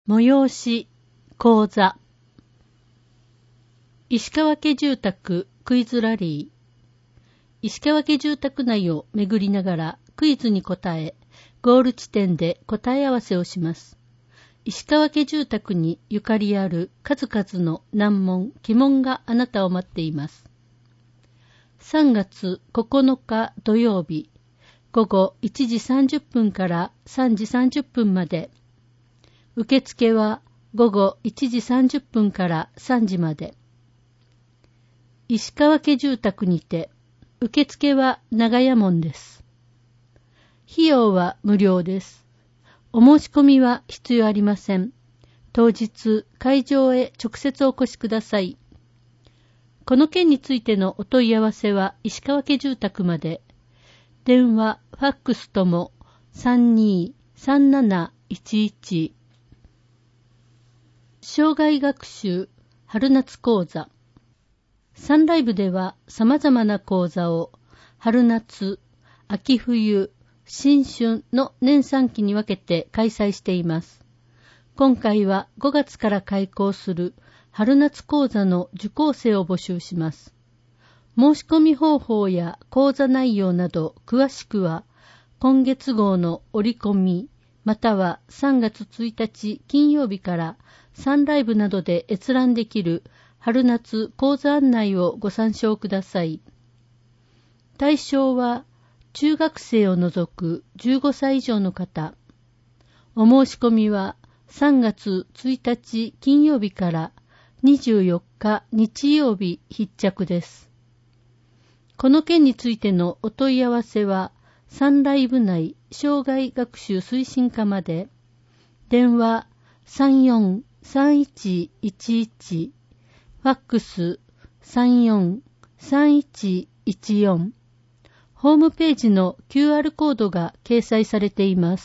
催し講座石川家住宅クイズラリー。石川家住宅内を巡りながらクイズに答え、ゴール地点で答え合わせをします。石川家住宅にゆかりある数々の難問・奇問があなたを待っています。3月9日土曜日、午後1時30分から3時30分まで。受付は午後1時30分から3時まで。石川家住宅にて、受付は長屋門です。費用は無料です。お申し込みは必要ありません。当日、会場へ直接お越しください。この件についてのお問い合わせは石川家住宅まで。電話、ファックスとも32-3711。生涯学習春夏講座。サンライブでは様々な講座を春夏、秋冬、新春の年3期に分けて開催しています。今回は5月から開講する春夏講座の受講生を募集します。申し込み方法や講座内容など詳しくは今月号の折り込みまたは3月1日金曜日からサンライブなどで閲覧できる春夏講座案内をご参照ください。対象は中学生を除く15歳以上の方。お申し込みは3月1日金曜日から24日日曜日必着です。この件についてのお問い合わせはサンライブ内生涯学習推進課まで。電話34-3111、ファックス34-3114。ホームページの QR コードが掲載されています。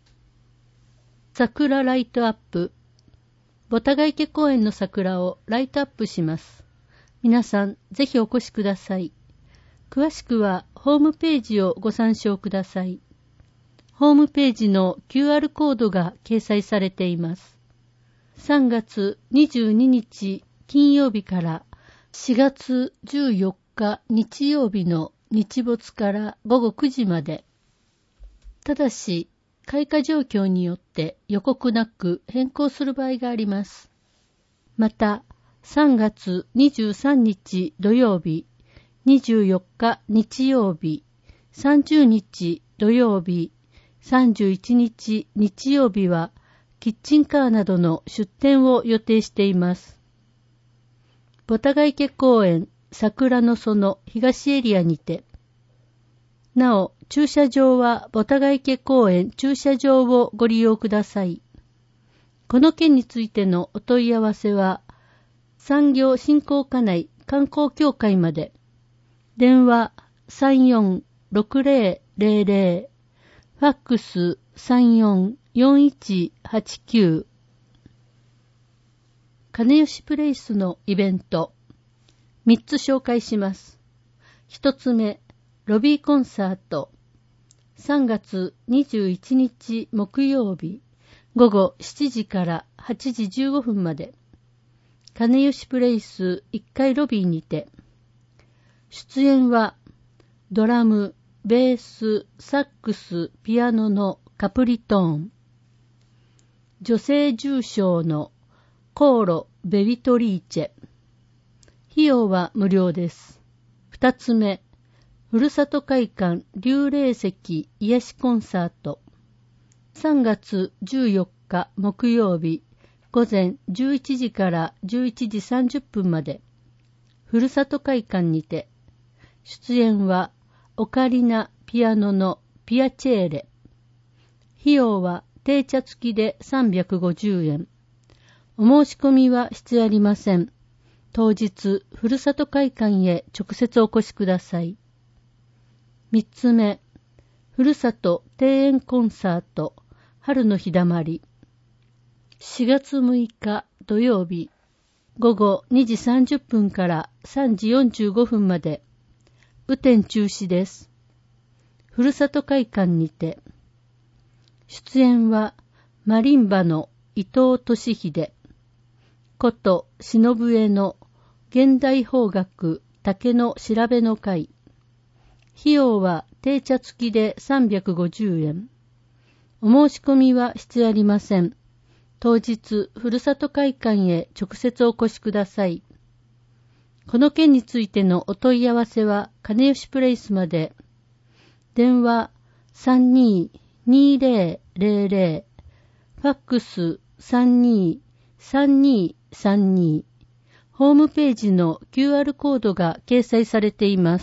桜ライトアップ。ボタガ池公園の桜をライトアップします。皆さんぜひお越しください。詳しくはホームページをご参照ください。ホームページの QR コードが掲載されています。3月22日金曜日から4月14日日曜日の日没から午後9時まで。ただし、開花状況によって予告なく変更する場合があります。また、3月23日土曜日、24日日曜日、30日土曜日、31日日曜日はキッチンカーなどの出店を予定しています。ボタガ池公園桜の園東エリアにて。なお、駐車場はボタガ池公園駐車場をご利用ください。この件についてのお問い合わせは産業振興課内観光協会まで。電話34-6000、ファックス34-4189。金吉プレイスのイベント3つ紹介します。1つ目、ロビーコンサート。3月21日木曜日午後7時から8時15分まで。金吉プレイス1階ロビーにて。出演はドラム、ベース、サックス、ピアノのカプリトーン。女性重賞のコーロ・ベビトリーチェ。費用は無料です。2つ目、ふるさと会館幽霊石癒しコンサート。3月14日木曜日午前11時から11時30分まで。ふるさと会館にて。出演はオカリナピアノのピアチェーレ。費用は定茶付きで350円。お申し込みは必要ありません。当日、ふるさと会館へ直接お越しください。3つ目、ふるさと庭園コンサート春の日だまり。4月6日土曜日、午後2時30分から3時45分まで。雨天中止です。ふるさと会館にて。出演はマリンバの伊藤俊秀、こと篠笛の現代邦楽竹の調べの会。費用は定茶付きで350円。お申し込みは必要ありません。当日、ふるさと会館へ直接お越しください。この件についてのお問い合わせは、金吉プレイスまで。電話32-2000、ファックス32-3232、ホームページの QR コードが掲載されています。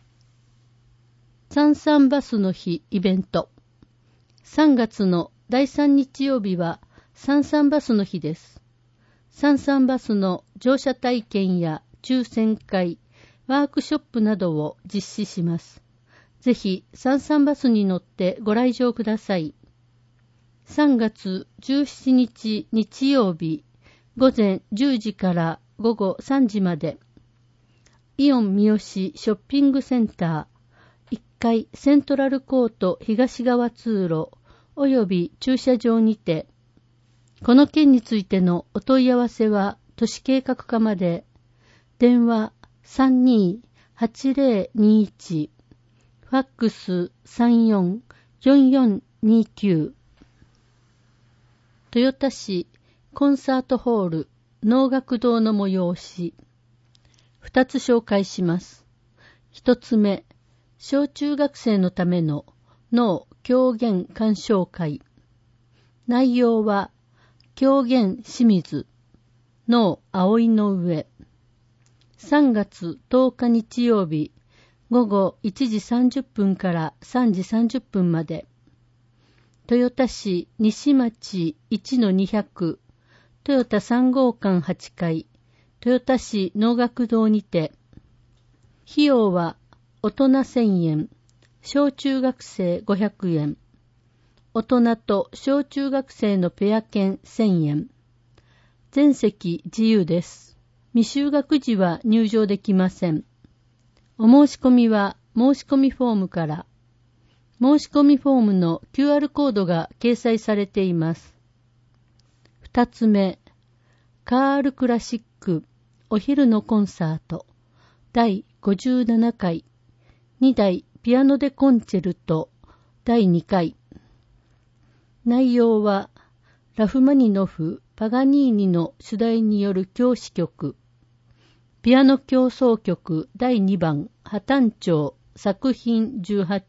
三々バスの日イベント。3月の第3日曜日は三々バスの日です。三々バスの乗車体験や抽選会、ワークショップなどを実施します。ぜひ三々バスに乗ってご来場ください。3月17日日曜日、午前10時から午後3時まで、イオン三好ショッピングセンター、1階セントラルコート東側通路及び駐車場にて、この件についてのお問い合わせは都市計画課まで。電話32-8021、ファックス34-4429。豊田市コンサートホール能楽堂の催し。2つ紹介します。1つ目、小中学生のための能狂言鑑賞会。内容は狂言清水、能葵の上。3月10日日曜日、午後1時30分から3時30分まで。豊田市西町 1-200、豊田3号館8階、豊田市能楽堂にて。費用は大人1000円、小中学生500円。大人と小中学生のペア券1000円。全席自由です。未就学時は入場できません。お申し込みは申し込みフォームから。申し込みフォームの QR コードが掲載されています。2つ目、カールクラシックお昼のコンサート第57回2台ピアノデコンチェルト第2回。内容はラフマニノフ・パガニーニの主題による教師曲、ピアノ協奏曲第2番破綻調作品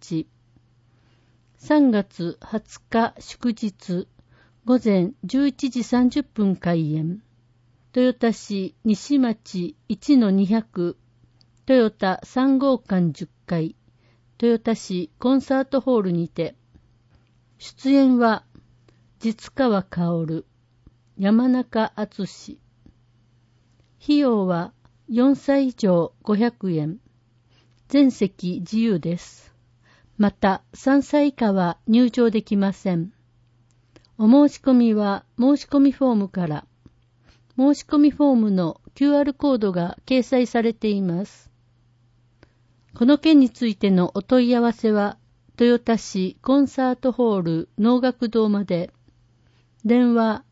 18。3月20日祝日、午前11時30分開演。豊田市西町 1-200、豊田3号館10階、豊田市コンサートホールにて。出演は実川薫、山中敦。費用は4歳以上500円。全席自由です。また3歳以下は入場できません。お申し込みは申し込みフォームから。申し込みフォームの QR コードが掲載されています。この件についてのお問い合わせは豊田市コンサートホール能楽堂まで。電話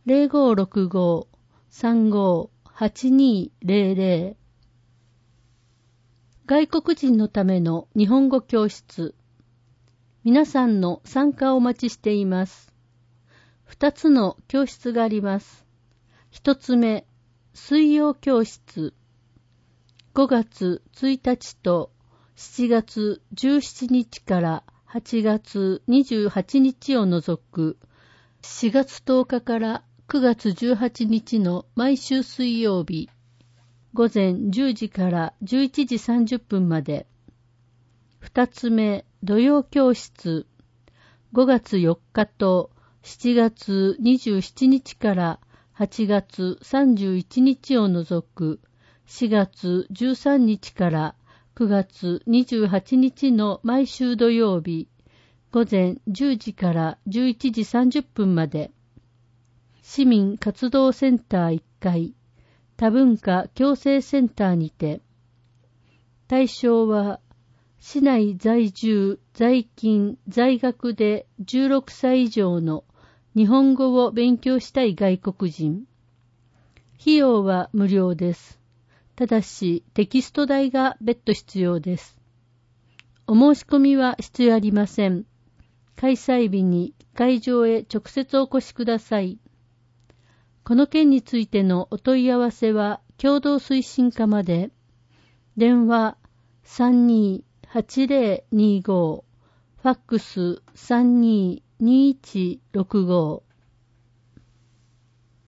0565-35-8200。外国人のための日本語教室。皆さんの参加をお待ちしています。2つの教室があります。1つ目、水曜教室。5月1日と7月17日から8月28日を除く4月10日から9月18日の毎週水曜日、午前10時から11時30分まで。2つ目、土曜教室。5月4日と7月27日から8月31日を除く4月13日から9月28日の毎週土曜日、午前10時から11時30分まで。市民活動センター1階、多文化共生センターにて。対象は、市内在住、在勤、在学で16歳以上の日本語を勉強したい外国人。費用は無料です。ただしテキスト代が別途必要です。お申し込みは必要ありません。開催日に会場へ直接お越しください。この件についてのお問い合わせは共同推進課まで。電話328025、ファックス322165